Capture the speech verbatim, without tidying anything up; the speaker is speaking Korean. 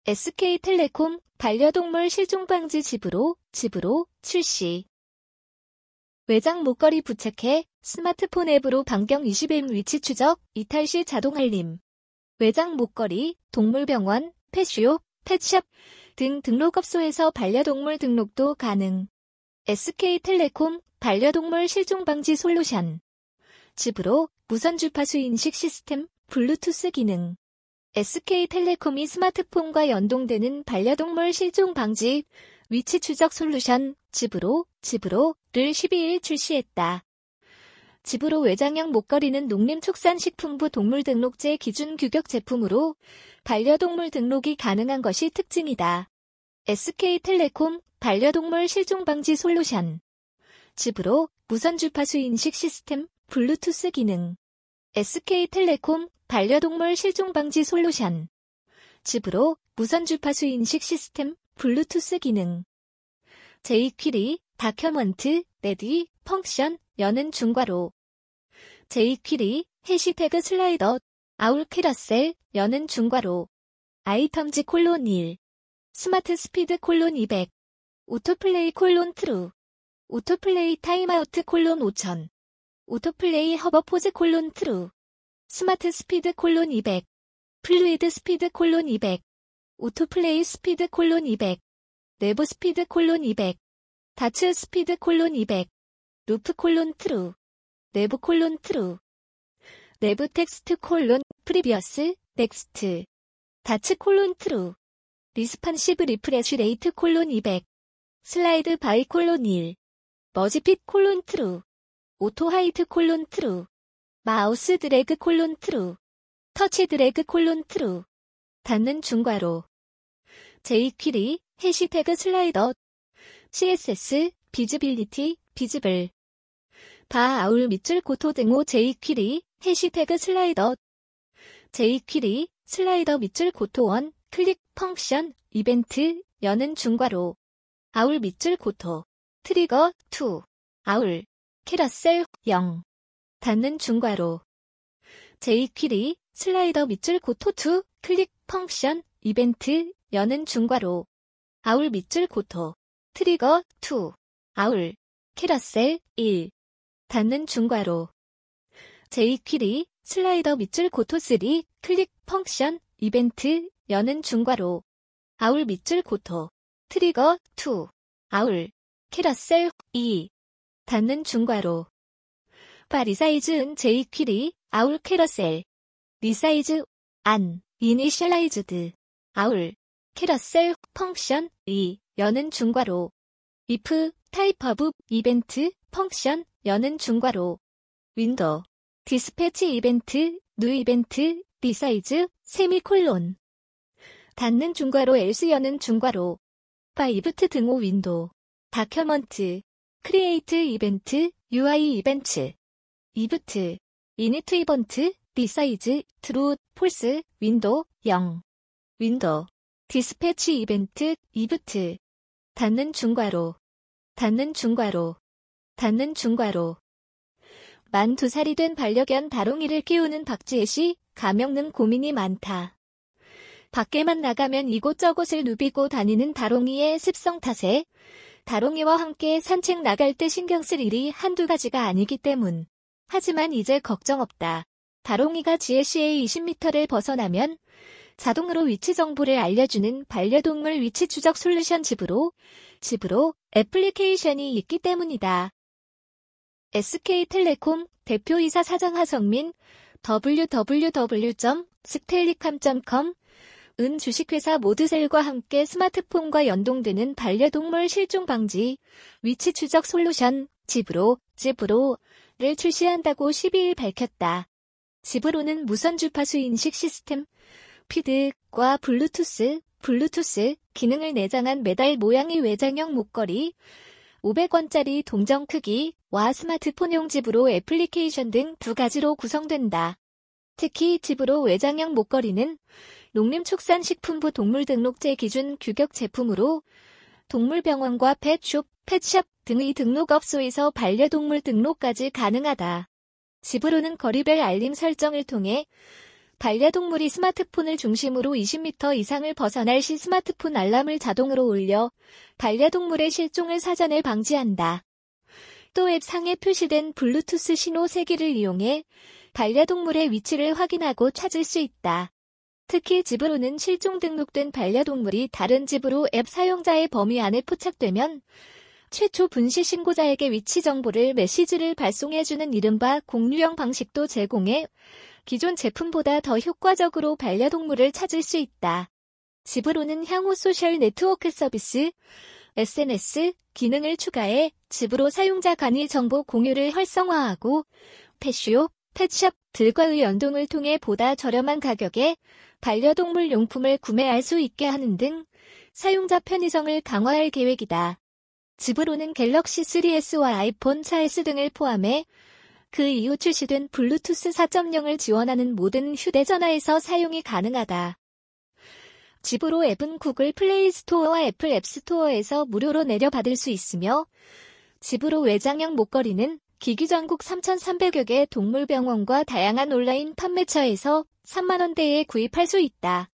에스케이텔레콤 반려동물 실종방지 집으로, 집으로 출시. 외장 목걸이 부착해 스마트폰 앱으로 반경 이십 일 위치 추적, 이탈 시 자동 알림. 외장 목걸이, 동물병원, 펫쇼, 펫샵 등 등록업소에서 반려동물 등록도 가능. 에스케이텔레콤 반려동물 실종방지 솔루션. 집으로 무선 주파수 인식 시스템, 블루투스 기능. 에스케이텔레콤이 스마트폰과 연동되는 반려동물 실종 방지 위치 추적 솔루션 집으로, 집으로를 십이 일 출시했다. 집으로 외장형 목걸이는 농림축산식품부 동물등록제 기준 규격 제품으로 반려동물 등록이 가능한 것이 특징이다. 에스케이텔레콤 반려동물 실종 방지 솔루션. 집으로 무선 주파수 인식 시스템, 블루투스 기능. 에스케이텔레콤 반려동물 실종방지 솔루션. 집으로 무선 주파수 인식 시스템, 블루투스 기능. 제이퀴리, 다큐먼트, 레디, 펑션, 여는 중괄호. 제이퀴리, 해시태그 슬라이더, 아울 캐러셀, 여는 중괄호. 아이텀즈 콜론 일. 스마트 스피드 콜론 이백. 오토플레이 콜론 트루. 오토플레이 타임아우트 콜론 오천. 오토플레이 허버포즈 콜론 트루. 스마트 스피드 콜론 이백. 플루이드 스피드 콜론 이백. 오토플레이 스피드 콜론 이백. 내부 스피드 콜론 이백. 다츠 스피드 콜론 이백. 루프 콜론 트루. 내부 콜론 트루. 내부 텍스트 콜론 프리비어스 넥스트. 다츠 콜론 트루. 리스판시브 리프레쉬 레이트 콜론 이백. 슬라이드 바이 콜론 일. 머지핏 콜론 트루. 오토 하이트 콜론 트루. 마우스 드래그 콜론 트루. 터치 드래그 콜론 트루. 닫는 중괄호. 제이퀴리, 해시태그 슬라이더. 씨에스에스, 비즈빌리티, 비즈블. 바 아울 밑줄 고토 등호 제이퀴리, 해시태그 슬라이더. 제이퀴리, 슬라이더 밑줄 고토 원, 클릭, 펑션, 이벤트, 여는 중괄호. 아울 밑줄 고토. 트리거, 투. 아울. 캐러셀, 영. 닫는 중괄호. 제이퀴리, 슬라이더 밑줄 고토 투, 클릭, 펑션, 이벤트, 여는 중괄호. 아울 밑줄 고토. 트리거, 투. 아울. 캐러셀, 일. 닫는 중괄호. 제이퀴리, 슬라이더 밑줄 고토 쓰리, 클릭, 펑션, 이벤트, 여는 중괄호. 아울 밑줄 고토. 트리거, 투. 아울. 캐러셀, 이. 닫는 중괄호. 바 리사이즈 은 제이퀴리, 아울 캐러셀. 리사이즈, 안, 이니셜라이즈드. 아울, 캐러셀, 펑션, 이, 여는 중괄호. if, 타입 오브, 이벤트, 펑션, 여는 중괄호. 윈도우, 디스패치 이벤트, 뉴 이벤트, 리사이즈, 세미콜론. 닫는 중괄호 else 여는 중괄호. 바 이브트 등호 윈도우. 다큐먼트, 크리에이트 이벤트, 유아이 이벤트. 이브트, 이니트 이번트, 리사이즈, 트루, 폴스, 윈도우, 영. 윈도우, 디스패치 이벤트, 이브트. 닫는 중괄호. 닫는 중괄호. 닫는 중괄호. 만 두 살이 된 반려견 다롱이를 키우는 박지혜 씨, 가명능 고민이 많다. 밖에만 나가면 이곳저곳을 누비고 다니는 다롱이의 습성 탓에 다롱이와 함께 산책 나갈 때 신경 쓸 일이 한두 가지가 아니기 때문. 하지만 이제 걱정 없다. 다롱이가 지혜씨의 이십 미터를 벗어나면 자동으로 위치 정보를 알려주는 반려동물 위치 추적 솔루션 집으로, 집으로 애플리케이션이 있기 때문이다. 에스케이텔레콤 대표이사 사장 하성민, 더블유 더블유 더블유 점 스텔리캄 점 컴 은 주식회사 모드셀과 함께 스마트폰과 연동되는 반려동물 실종 방지 위치 추적 솔루션 집으로, 집으로를 출시한다고 십이 일 밝혔다. 집으로는 무선 주파수 인식 시스템, 피드과 블루투스, 블루투스 기능을 내장한 메달 모양의 외장형 목걸이, 오백 원짜리 동전 크기와 스마트폰용 집으로 애플리케이션 등 두 가지로 구성된다. 특히 집으로 외장형 목걸이는 농림축산식품부 동물등록제 기준 규격 제품으로 동물병원과 펫숍, 펫샵 등의 등록업소에서 반려동물 등록까지 가능하다. 집으로는 거리별 알림 설정을 통해 반려동물이 스마트폰을 중심으로 이십 미터 이상을 벗어날 시 스마트폰 알람을 자동으로 울려 반려동물의 실종을 사전에 방지한다. 또 앱 상에 표시된 블루투스 신호 세기를 이용해 반려동물의 위치를 확인하고 찾을 수 있다. 특히 집으로는 실종 등록된 반려동물이 다른 집으로 앱 사용자의 범위 안에 포착되면 최초 분실 신고자에게 위치 정보를 메시지를 발송해주는 이른바 공유형 방식도 제공해 기존 제품보다 더 효과적으로 반려동물을 찾을 수 있다. 집으로는 향후 소셜 네트워크 서비스, 에스엔에스 기능을 추가해 집으로 사용자 간의 정보 공유를 활성화하고 펫쇼, 펫샵 들과의 연동을 통해 보다 저렴한 가격에 반려동물 용품을 구매할 수 있게 하는 등 사용자 편의성을 강화할 계획이다. 집으로는 갤럭시 쓰리 에스와 아이폰 사 에스 등을 포함해 그 이후 출시된 블루투스 사 점 영을 지원하는 모든 휴대전화에서 사용이 가능하다. 집으로 앱은 구글 플레이 스토어와 애플 앱 스토어에서 무료로 내려받을 수 있으며 집으로 외장형 목걸이는 기기 전국 삼천삼백여 개 동물병원과 다양한 온라인 판매처에서 삼만 원대에 구입할 수 있다.